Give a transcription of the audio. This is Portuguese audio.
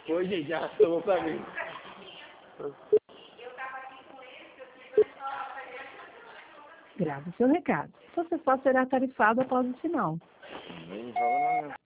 Oi, gente, já arrastou pra mim. Grave o seu recado. Você só será tarifado após o sinal. Nem fala não.